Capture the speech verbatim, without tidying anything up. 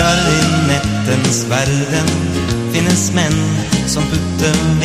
vandrar i nättens värden finnes män som putter